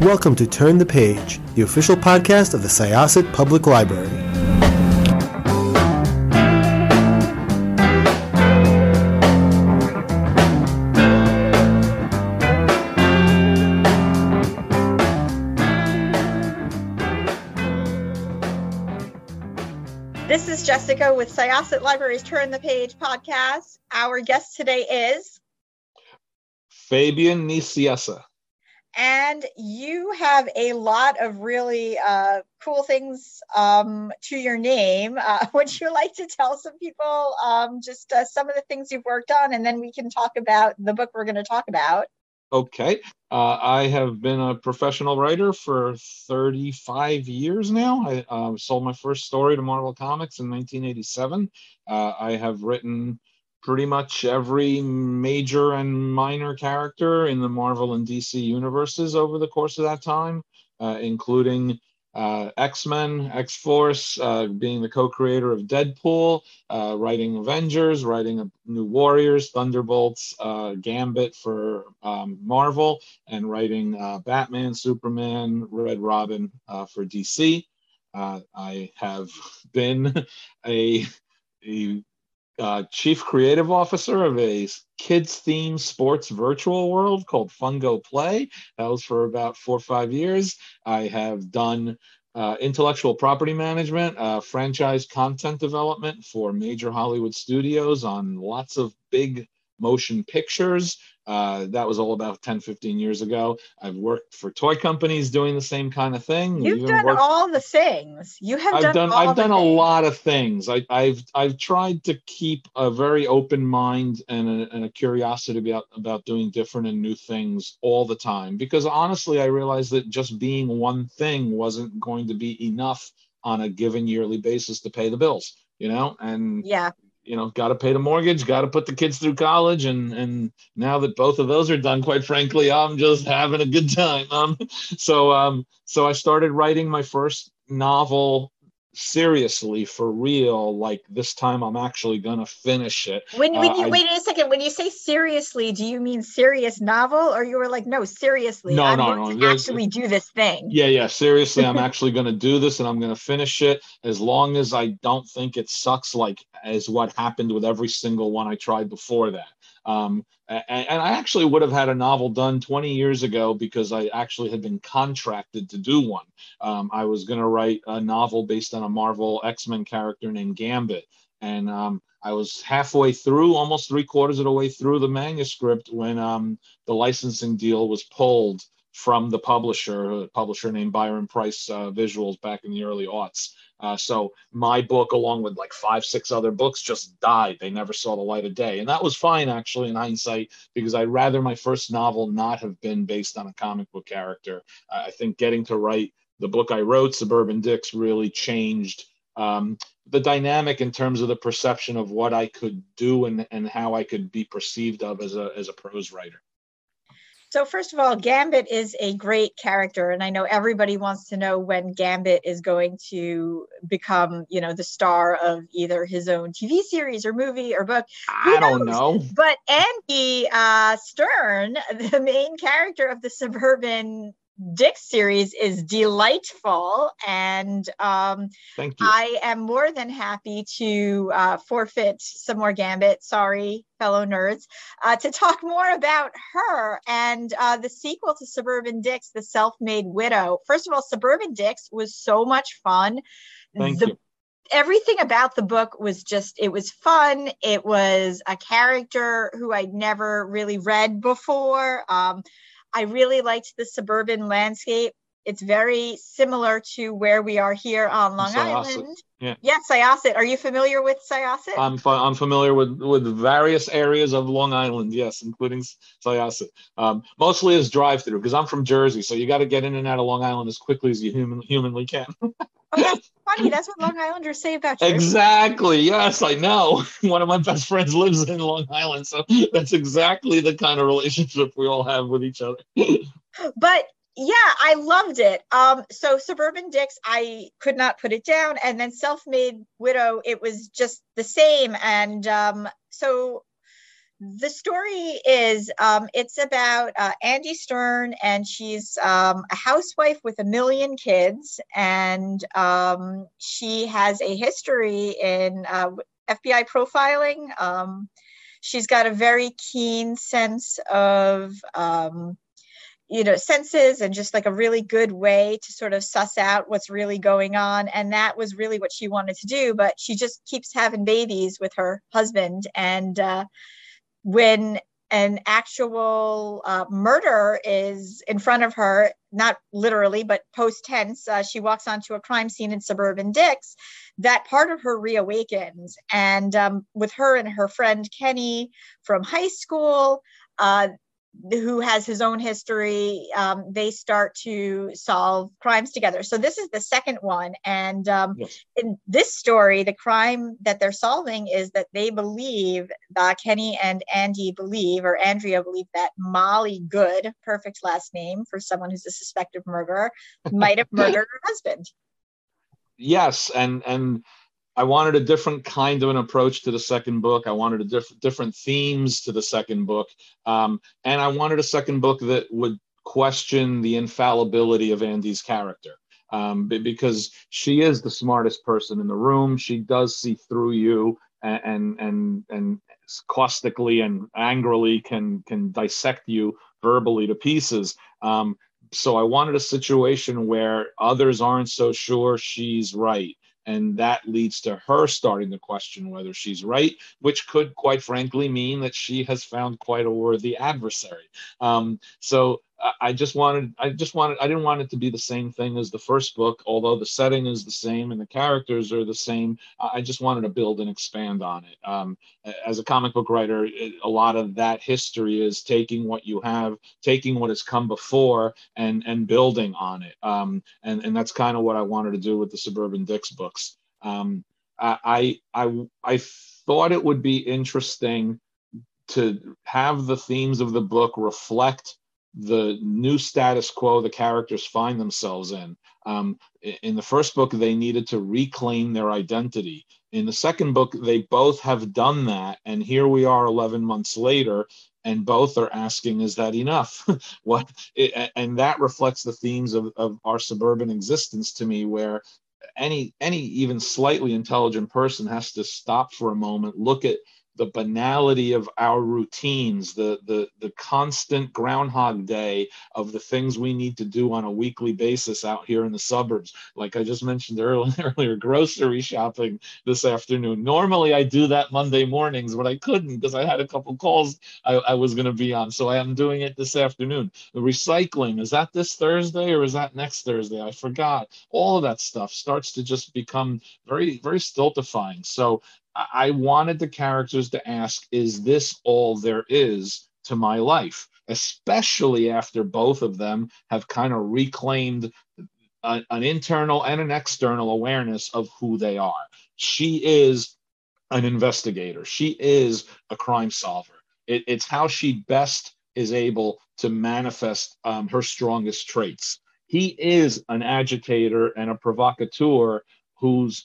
welcome to Turn the Page, the official podcast of the Syosset Public Library. This is Jessica with Syosset Library's Turn the Page podcast. Our guest today is Fabian Nicieza. And you have a lot of really cool things to your name. Would you like to tell some people just some of the things you've worked on, and then we can talk about the book we're going to talk about? Okay. I have been a professional writer for 35 years now. I sold my first story to Marvel Comics in 1987. I have written pretty much every major and minor character in the Marvel and DC universes over the course of that time, including X-Men, X-Force, being the co-creator of Deadpool, writing Avengers, writing New Warriors, Thunderbolts, Gambit for Marvel, and writing Batman, Superman, Red Robin for DC. I have been a chief creative officer of a kids-themed sports virtual world called Fungo Play. That was for about 4 or 5 years. I have done intellectual property management, franchise content development for major Hollywood studios on lots of big motion pictures. That was all about 10, 15 years ago. I've worked for toy companies doing the same kind of thing. You've done all the things. I've done a lot of things. I've tried to keep a very open mind and a curiosity about doing different and new things all the time. Because honestly, I realized that just being one thing wasn't going to be enough on a given yearly basis to pay the bills, and yeah. Got to pay the mortgage, got to put the kids through college. And now that both of those are done, quite frankly, I'm just having a good time. So I started writing my first novel seriously for real. Like this time I'm actually going to finish it. Wait a second. When you say seriously, do you mean serious novel, or you were like, no, seriously, I'm going to actually do this thing? Yeah. Seriously, I'm actually going to do this and I'm going to finish it, as long as I don't think it sucks like as what happened with every single one I tried before that. And I actually would have had a novel done 20 years ago because I actually had been contracted to do one. I was going to write a novel based on a Marvel X-Men character named Gambit. And I was halfway through, almost 3/4 of the way through the manuscript when the licensing deal was pulled from the publisher, a publisher named Byron Price Visuals back in the early aughts. So my book, along with like 5, 6 other books, just died. They never saw the light of day. And that was fine, actually, in hindsight, because I'd rather my first novel not have been based on a comic book character. I think getting to write the book I wrote, Suburban Dicks, really changed the dynamic in terms of the perception of what I could do and how I could be perceived of as a prose writer. So first of all, Gambit is a great character, and I know everybody wants to know when Gambit is going to become, the star of either his own TV series or movie or book. I don't know. But Andy Stern, the main character of the Suburban Dicks series, is delightful, and thank you. I am more than happy to forfeit some more Gambit, sorry fellow nerds, to talk more about her and the sequel to Suburban Dicks, The Self-Made Widow. First of all, Suburban Dicks was so much fun. Thank you. Everything about the book was it was fun. It was a character who I'd never really read before. I really liked the suburban landscape. It's very similar to where we are here on Long Island. Yeah. Yes, Syosset. Are you familiar with Syosset? I'm familiar with various areas of Long Island, yes, including Syosset. Mostly as drive-through, because I'm from Jersey, so you got to get in and out of Long Island as quickly as you humanly can. Oh, that's funny. That's what Long Islanders say about Jersey. Exactly. Yes, I know. One of my best friends lives in Long Island, so that's exactly the kind of relationship we all have with each other. But yeah, I loved it. So Suburban Dicks, I could not put it down. And then Self-Made Widow, it was just the same. And so The story is it's about Andy Stern, and she's a housewife with a million kids, and she has a history in FBI profiling. She's got a very keen sense of senses, and just like a really good way to sort of suss out what's really going on. And that was really what she wanted to do, but she just keeps having babies with her husband. And when an actual murder is in front of her, not literally, but post tense, she walks onto a crime scene in suburban Dix, that part of her reawakens. And with her and her friend Kenny from high school, who has his own history, they start to solve crimes together. So this is the second one. And Yes. in this story, the crime that they're solving is that they believe, Kenny and Andy believe, or Andrea believe, that Molly Good, perfect last name for someone who's a suspected murderer, might have murdered her husband. Yes, and I wanted a different kind of an approach to the second book. I wanted a different themes to the second book. And I wanted a second book that would question the infallibility of Andy's character. Because she is the smartest person in the room. She does see through you, and caustically and angrily can dissect you verbally to pieces. So I wanted a situation where others aren't so sure she's right. And that leads to her starting to question whether she's right, which could, quite frankly, mean that she has found quite a worthy adversary. So I didn't want it to be the same thing as the first book, although the setting is the same and the characters are the same. I just wanted to build and expand on it. As a comic book writer, a lot of that history is taking what you have, taking what has come before, and building on it. And that's kind of what I wanted to do with the Suburban Dix books. I thought it would be interesting to have the themes of the book reflect the new status quo the characters find themselves in. In the first book, they needed to reclaim their identity. In the second book, they both have done that. And here we are 11 months later, and both are asking, is that enough? And that reflects the themes of our suburban existence to me, where any even slightly intelligent person has to stop for a moment, look at the banality of our routines, the constant Groundhog Day of the things we need to do on a weekly basis out here in the suburbs. Like I just mentioned earlier, grocery shopping this afternoon. Normally I do that Monday mornings, but I couldn't because I had a couple calls I was going to be on. So I am doing it this afternoon. The recycling, is that this Thursday or is that next Thursday? I forgot. All of that stuff starts to just become very, very stultifying. So I wanted the characters to ask, is this all there is to my life? Especially after both of them have kind of reclaimed an internal and an external awareness of who they are. She is an investigator. She is a crime solver. It's how she best is able to manifest her strongest traits. He is an agitator and a provocateur who's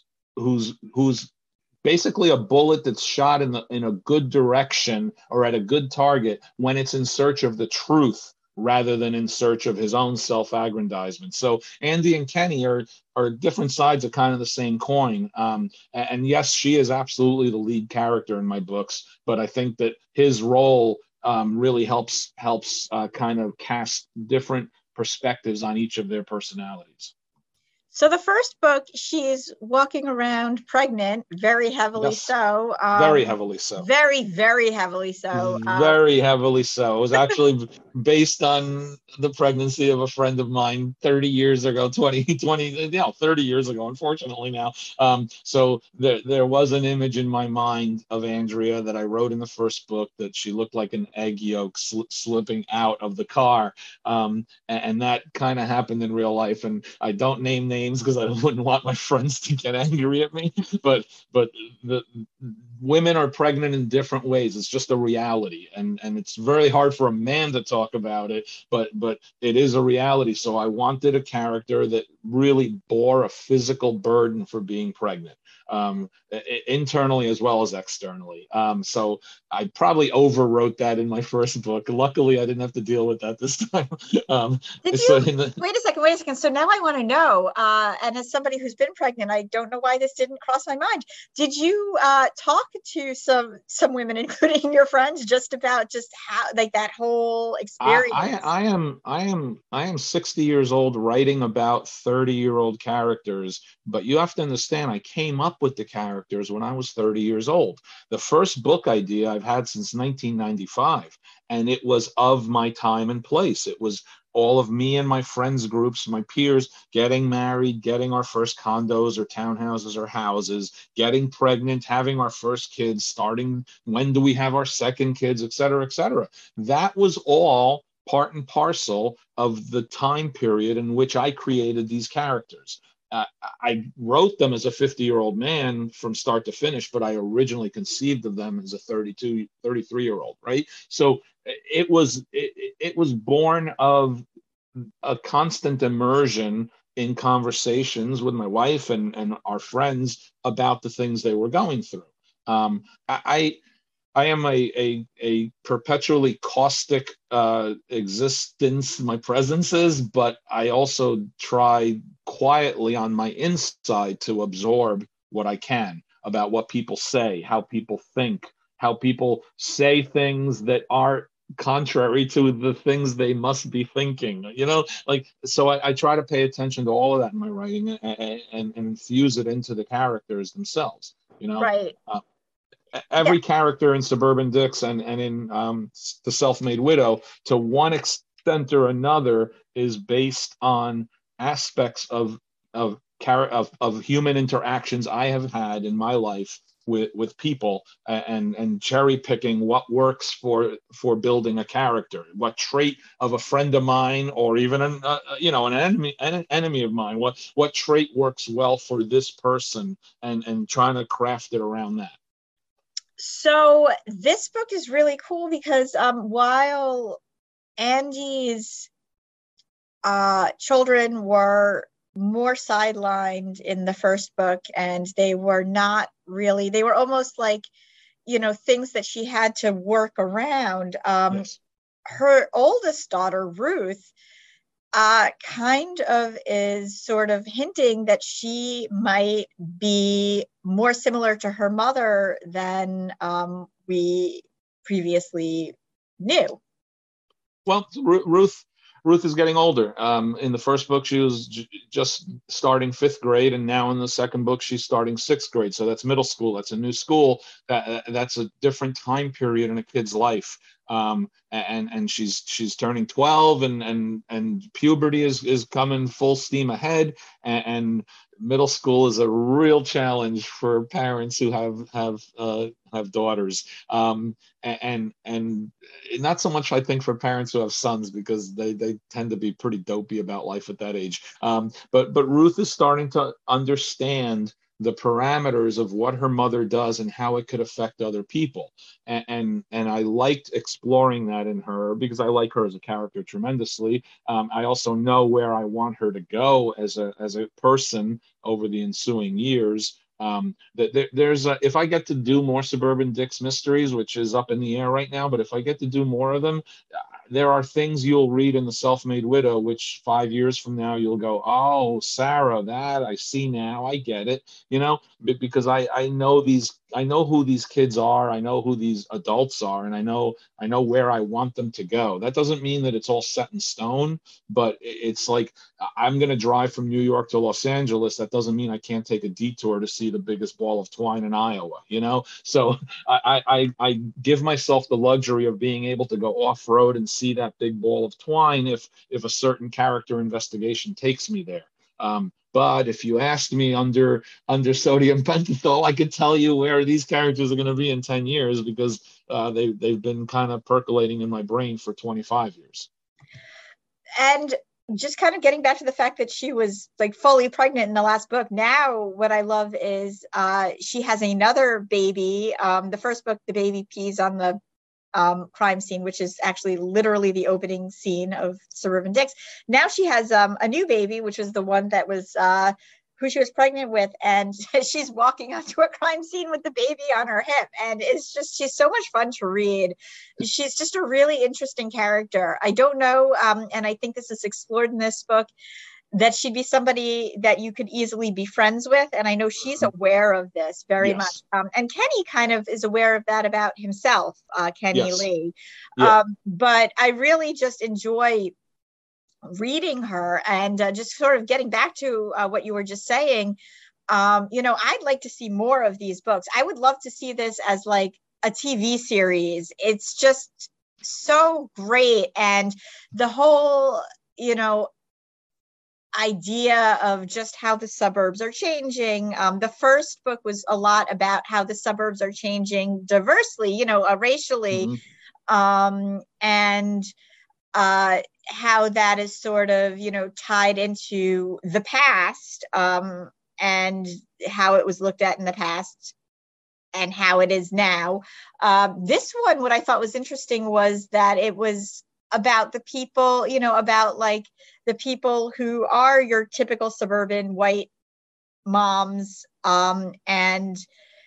basically a bullet that's shot in a good direction or at a good target when it's in search of the truth rather than in search of his own self-aggrandizement. So Andy and Kenny are different sides of kind of the same coin. And yes, she is absolutely the lead character in my books, but I think that his role really helps kind of cast different perspectives on each of their personalities. So the first book, she's walking around pregnant, very heavily so. Very heavily so. Very, very heavily so. Very heavily so. It was actually based on the pregnancy of a friend of mine 30 years ago, 30 years ago, unfortunately now. So there was an image in my mind of Andrea that I wrote in the first book, that she looked like an egg yolk slipping out of the car. And that kind of happened in real life. And I don't name names because I wouldn't want my friends to get angry at me, but the women are pregnant in different ways. It's just a reality, and it's very hard for a man to talk about it, but it is a reality. So I wanted a character that really bore a physical burden for being pregnant. internally as well as externally. So I probably overwrote that in my first book. Luckily, I didn't have to deal with that this time. Did So you wait a second? So now I want to know, and as somebody who's been pregnant, I don't know why this didn't cross my mind. Did you talk to some women, including your friends, just about just how, like, that whole experience? I am 60 years old writing about 30-year-old characters, but you have to understand I came up with the characters when I was 30 years old. The first book idea I've had since 1995, and it was of my time and place. It was all of me and my friends groups, my peers, getting married, getting our first condos or townhouses or houses, getting pregnant, having our first kids, starting when do we have our second kids, et cetera, et cetera. That was all part and parcel of the time period in which I created these characters. I wrote them as a 50-year-old man from start to finish, but I originally conceived of them as a 32, 33-year-old, right? So it was born of a constant immersion in conversations with my wife and our friends about the things they were going through. I am a perpetually caustic existence, my presence is, but I also try quietly on my inside to absorb what I can about what people say, how people think, how people say things that are contrary to the things they must be thinking, like, so I try to pay attention to all of that in my writing and infuse it into the characters themselves, Right. Yeah. every character in Suburban Dicks and in The Self-Made Widow, to one extent or another, is based on aspects of human interactions I have had in my life with people, and cherry picking what works for building a character, what trait of a friend of mine, or even an enemy of mine, what trait works well for this person, and trying to craft it around that. So this book is really cool because while Andy's children were more sidelined in the first book, and they were almost like, things that she had to work around. Yes. Her oldest daughter, Ruth, kind of is sort of hinting that she might be more similar to her mother than we previously knew. Well, Ruth is getting older. In the first book, she was just starting 5th grade, and now in the second book, she's starting 6th grade. So that's middle school. That's a new school. That's a different time period in a kid's life. And she's turning 12, and puberty is coming full steam ahead, and middle school is a real challenge for parents who have daughters, and not so much, I think, for parents who have sons, because they tend to be pretty dopey about life at that age. But Ruth is starting to understand the parameters of what her mother does and how it could affect other people. And I liked exploring that in her, because I like her as a character tremendously. I also know where I want her to go as a person over the ensuing years. If I get to do more Suburban Dicks mysteries, which is up in the air right now, but if I get to do more of them, there are things you'll read in The Self-Made Widow, which 5 years from now you'll go, oh, Sarah, that I see now, I get it, because I know who these kids are, I know who these adults are, and I know where I want them to go. That doesn't mean that it's all set in stone, but it's like, I'm going to drive from New York to Los Angeles. That doesn't mean I can't take a detour to see the biggest ball of twine in Iowa, So I give myself the luxury of being able to go off-road and see that big ball of twine if a certain character investigation takes me there. But if you asked me under sodium pentothal, I could tell you where these characters are going to be in 10 years, because they've been kind of percolating in my brain for 25 years. And just kind of getting back to the fact that she was like fully pregnant in the last book. Now, what I love is she has another baby. The first book, the baby pees on the crime scene, which is actually literally the opening scene of Suburban Dicks. Now she has a new baby, which is the one that was who she was pregnant with, and she's walking onto a crime scene with the baby on her hip, and she's so much fun to read. She's just a really interesting character. I don't know, and I think this is explored in this book, that she'd be somebody that you could easily be friends with, and I know she's aware of this very much. And Kenny kind of is aware of that about himself, Kenny Lee. But I really just enjoy reading her, and just sort of getting back to what you were just saying. I'd like to see more of these books. I would love to see this as like a TV series. It's just so great, and the whole idea of just how the suburbs are changing. The first book was a lot about how the suburbs are changing diversely, racially, and how that is sort of, tied into the past, and how it was looked at in the past and how it is now. This one, what I thought was interesting was that it was about the people, about like the people who are your typical suburban white moms, and,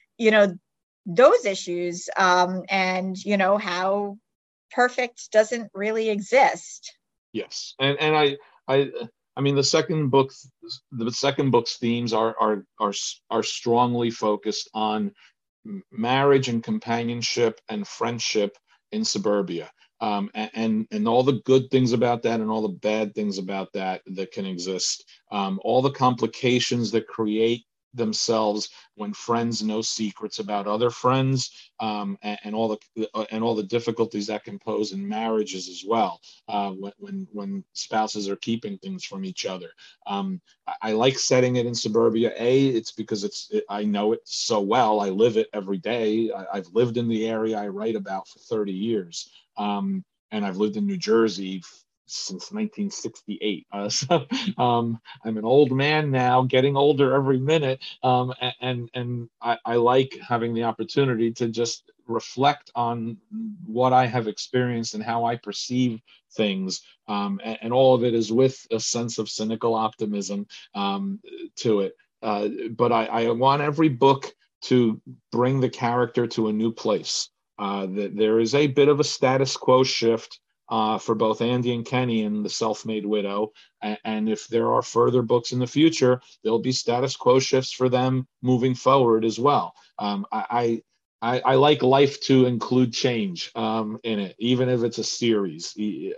those issues, and, how perfect doesn't really exist. Yes. And I mean, the second book's themes are strongly focused on marriage and companionship and friendship in suburbia. And all the good things about that and all the bad things about that can exist. All the complications that create themselves when friends know secrets about other friends, and all the difficulties that can pose in marriages as well, when spouses are keeping things from each other. I like setting it in suburbia. It's because I know it so well. I live it every day. I've lived in the area I write about for 30 years. And I've lived in New Jersey since 1968. I'm an old man now, getting older every minute. And I like having the opportunity to just reflect on what I have experienced and how I perceive things. And all of it is with a sense of cynical optimism to it. But I want every book to bring the character to a new place. There is a bit of a status quo shift for both Andy and Kenny in The Self-Made Widow. And if there are further books in the future, there'll be status quo shifts for them moving forward as well. I like life to include change in it, even if it's a series.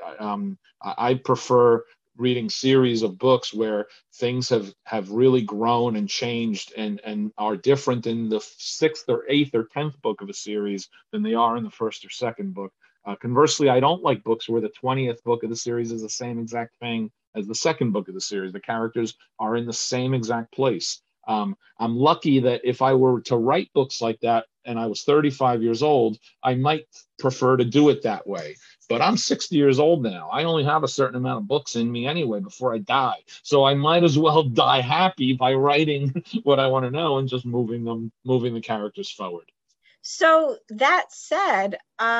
I prefer reading series of books where things have really grown and changed and are different in the 6th or 8th or 10th book of a series than they are in the 1st or 2nd book. Conversely, I don't like books where the 20th book of the series is the same exact thing as the 2nd book of the series. The characters are in the same exact place. I'm lucky that if I were to write books like that and I was 35 years old, I might prefer to do it that way. But I'm 60 years old now. I only have a certain amount of books in me anyway before I die. So I might as well die happy by writing what I want to know and just moving the characters forward. So that said,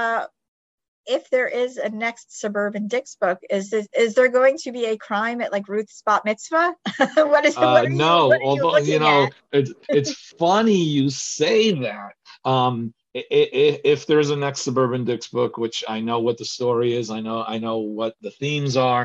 if there is a next Suburban Dicks book, is there going to be a crime at like Ruth's bat mitzvah? No, although it's funny you say that. If there's a next Suburban Dicks book, which I know what the story is, I know what the themes are.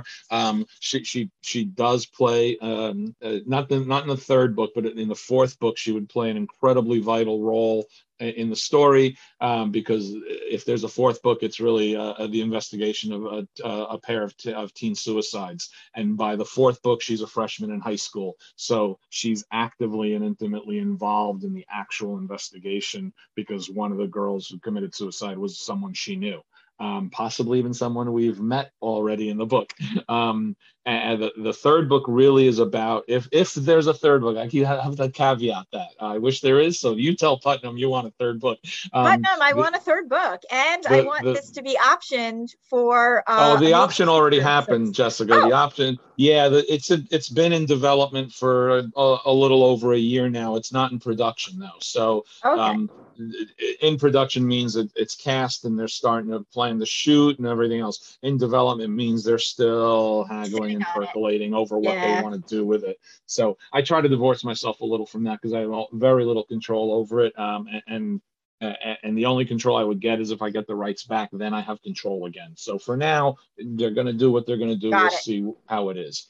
She does play not in the 3rd book, but in the 4th book, she would play an incredibly vital role in the story, because if there's a 4th book, it's really the investigation of a pair of teen suicides. And by the 4th book, she's a freshman in high school. So she's actively and intimately involved in the actual investigation because one of the girls who committed suicide was someone she knew. Possibly even someone we've met already in the book. And the 3rd book really is about, if there's a 3rd book, I have to caveat that. I wish there is, so you tell Putnam you want a 3rd book. Putnam, I want a 3rd book, and I want this to be optioned for... the option already happened, Jessica. The option, it's been in development for a little over a year now. It's not in production, though. So okay. in production means that it's cast and they're starting to plan to shoot and everything else. In development means they're still haggling and percolating over what they want to do with it. So I try to divorce myself a little from that because I have very little control over it. And the only control I would get is if I get the rights back, then I have control again. So for now, they're going to do what they're going to do. We'll see how it is.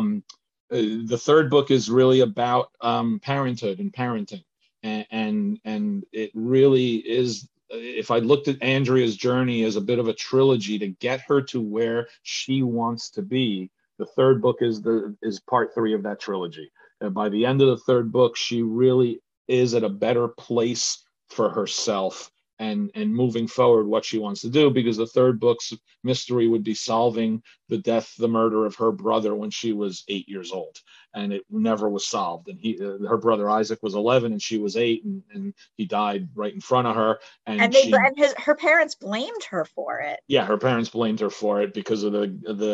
The third book is really about parenthood and parenting. And it really is, if I looked at Andrea's journey as a bit of a trilogy to get her to where she wants to be, the third book is part 3 of that trilogy. By the end of the third book, she really is at a better place for herself and moving forward what she wants to do, because the third book's mystery would be solving the murder of her brother when she was 8 years old, and it never was solved. And her brother Isaac was 11 and she was 8, and he died right in front of her. And her parents blamed her for it. Yeah, her parents blamed her for it because of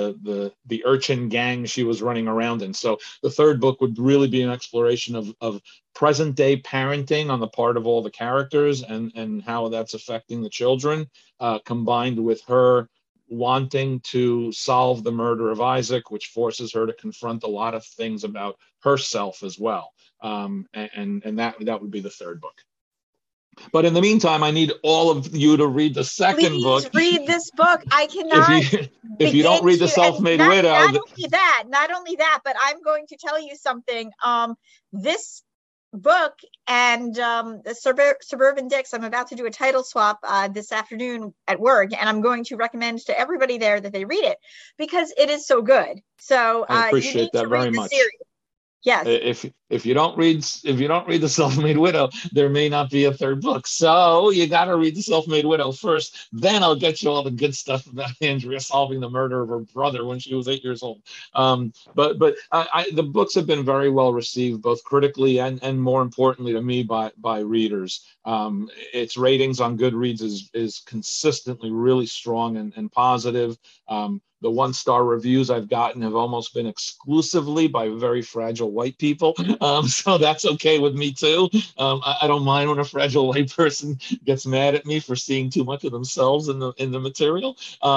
the urchin gang she was running around in. So the third book would really be an exploration of present day parenting on the part of all the characters and how that's affecting the children, combined with her wanting to solve the murder of Isaac, which forces her to confront a lot of things about herself as well. And that would be the third book. But in the meantime, I need all of you to read the second book. Read this book. I cannot. If you don't read The Self-Made Widow. Not only that, but I'm going to tell you something. This book and the Suburban Dicks, I'm about to do a title swap this afternoon at work, and I'm going to recommend to everybody there that they read it because it is so good. So I appreciate that very much. Series. Yes. If you don't read The Self-Made Widow, there may not be a third book. So you got to read The Self-Made Widow first. Then I'll get you all the good stuff about Andrea solving the murder of her brother when she was 8 years old. But the books have been very well received, both critically and more importantly to me by readers. Its ratings on Goodreads is consistently really strong and positive. The 1-star reviews I've gotten have almost been exclusively by very fragile white people. So that's okay with me too. I don't mind when a fragile white person gets mad at me for seeing too much of themselves in the material.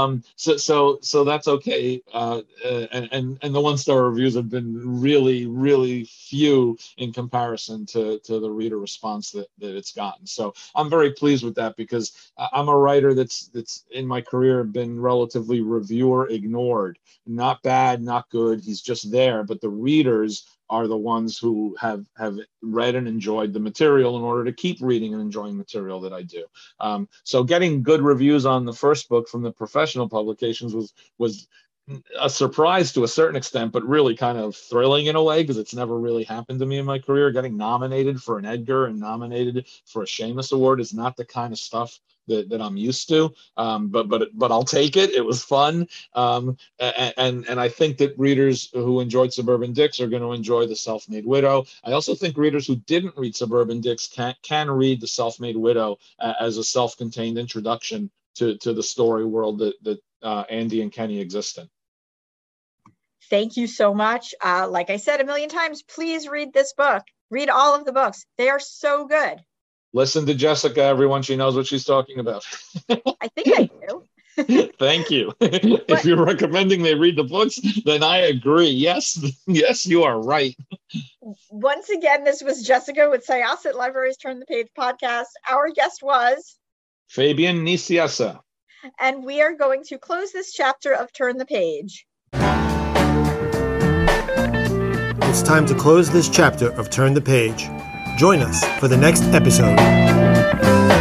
So that's okay. And the 1-star reviews have been really, really few in comparison to the reader response that it's gotten. So I'm very pleased with that because I'm a writer that's in my career been relatively reviewer ignored. Not bad, not good. He's just there, but the readers are the ones who have read and enjoyed the material in order to keep reading and enjoying material that I do. So getting good reviews on the first book from the professional publications was a surprise to a certain extent, but really kind of thrilling in a way because it's never really happened to me in my career. Getting nominated for an Edgar and nominated for a Seamus Award is not the kind of stuff that I'm used to, but I'll take it. It was fun, and I think that readers who enjoyed Suburban Dicks are going to enjoy The Self-Made Widow. I also think readers who didn't read Suburban Dicks can read The Self-Made Widow as a self-contained introduction to the story world that Andy and Kenny exist in. Thank you so much. Like I said a million times, please read this book. Read all of the books. They are so good. Listen to Jessica, everyone. She knows what she's talking about. I think I do. Thank you. If you're recommending they read the books, then I agree. Yes, you are right. Once again, this was Jessica with Syosset Libraries Turn the Page podcast. Our guest was Fabian Nicieza. And we are going to close this chapter of Turn the Page. It's time to close this chapter of Turn the Page. Join us for the next episode.